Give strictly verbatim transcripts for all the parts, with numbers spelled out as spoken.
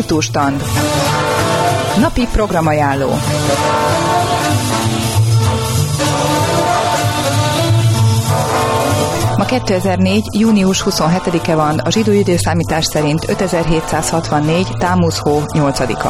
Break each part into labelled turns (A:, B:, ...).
A: Kultúrstand. Napi programajánló. Ma kétezer-négy. június huszonhetedike van, a zsidó időszámítás szerint ötezer-hétszázhatvannégy. Támuz hó nyolcadika.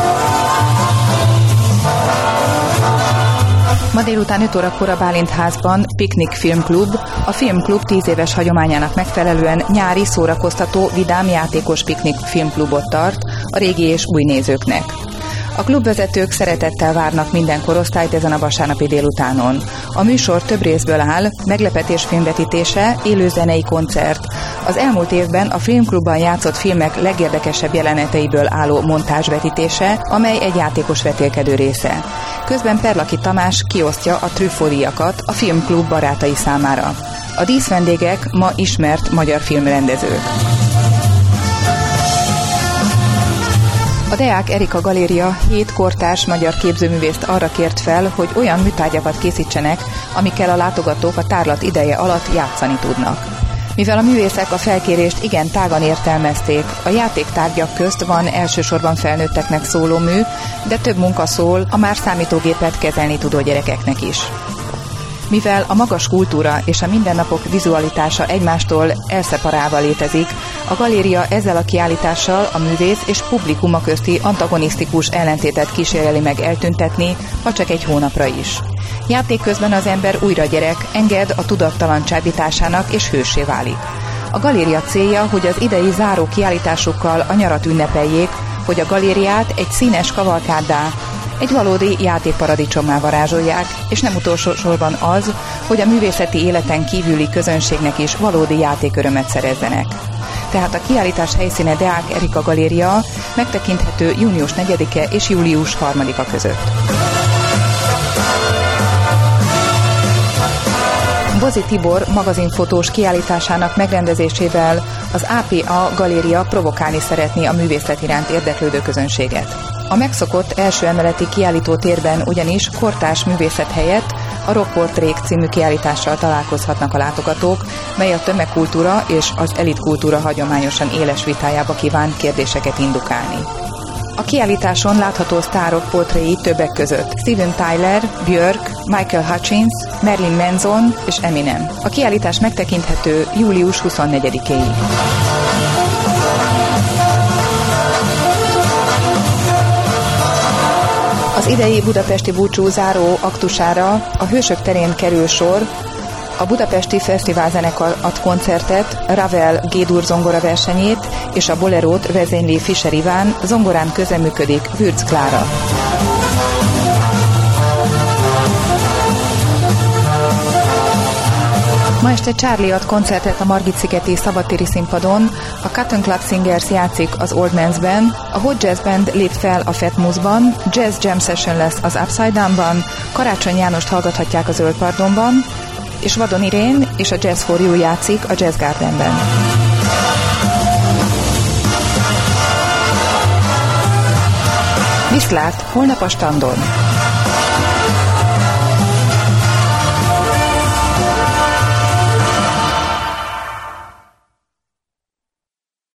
A: Ma délután öt órakor a Bálint házban Piknik Filmklub, a filmklub tíz éves hagyományának megfelelően nyári, szórakoztató, vidám, játékos piknik filmklubot tart a régi és új nézőknek. A klubvezetők szeretettel várnak minden korosztályt ezen a vasárnapi délutánon. A műsor több részből áll, meglepetés filmvetítése, élő zenei koncert. Az elmúlt évben a filmklubban játszott filmek legérdekesebb jeleneteiből álló montázsvetítése, amely egy játékos vetélkedő része. Közben Perlaki Tamás kiosztja a trüffódíjakat a filmklub barátai számára. A díszvendégek ma ismert magyar filmrendezők. A Deák Erika Galéria hét kortárs magyar képzőművészt arra kért fel, hogy olyan műtárgyakat készítsenek, amikkel a látogatók a tárlat ideje alatt játszani tudnak. Mivel a művészek a felkérést igen tágan értelmezték, a játéktárgyak közt van elsősorban felnőtteknek szóló mű, de több munka szól a már számítógépet kezelni tudó gyerekeknek is. Mivel a magas kultúra és a mindennapok vizualitása egymástól elszeparálva létezik, a galéria ezzel a kiállítással a művész és publikuma közti antagonisztikus ellentétet kíséreli meg eltüntetni, ha csak egy hónapra is. Játék közben az ember újra gyerek, enged a tudattalan csábításának és hőssé válik. A galéria célja, hogy az idei záró kiállításukkal a nyarat ünnepeljék, hogy a galériát egy színes kavalkáddá, egy valódi játékparadicsommá varázsolják, és nem utolsó sorban az, hogy a művészeti életen kívüli közönségnek is valódi játékörömet szerezzenek. Tehát a kiállítás helyszíne Deák Erika Galéria megtekinthető június negyedike és július harmadika között. Bozi Tibor magazinfotós kiállításának megrendezésével az á pé á Galéria provokálni szeretné a művészet iránt érdeklődő közönséget. A megszokott első emeleti kiállító térben ugyanis kortárs művészet helyett a Rockportrék című kiállítással találkozhatnak a látogatók, mely a tömegkultúra és az elitkultúra hagyományosan éles vitájába kíván kérdéseket indukálni. A kiállításon látható sztárok portréi többek között Steven Tyler, Björk, Michael Hutchins, Marilyn Manson és Eminem. A kiállítás megtekinthető július huszonnegyedikéig. Az idei budapesti búcsú záró aktusára a Hősök terén kerül sor. A budapesti fesztiválzenekar ad koncertet, Ravel G-dur zongora versenyét és a bolerót vezényli Fischer Iván, zongorán közreműködik Würz Klára. Ma este Charlie ad koncertet a Margit-szigeti szabadtéri színpadon, a Cotton Club Singers játszik az Old Man's-ben, a Hot Jazz Band lép fel a Fetmoose-ban, Jazz Jam Session lesz az Upside Down-ban, Karácsony Jánost hallgathatják a Zöld Pardonban, és Vadon Irén és a Jazz for You játszik a Jazz Gardenben. Viszlát, holnap a Standon!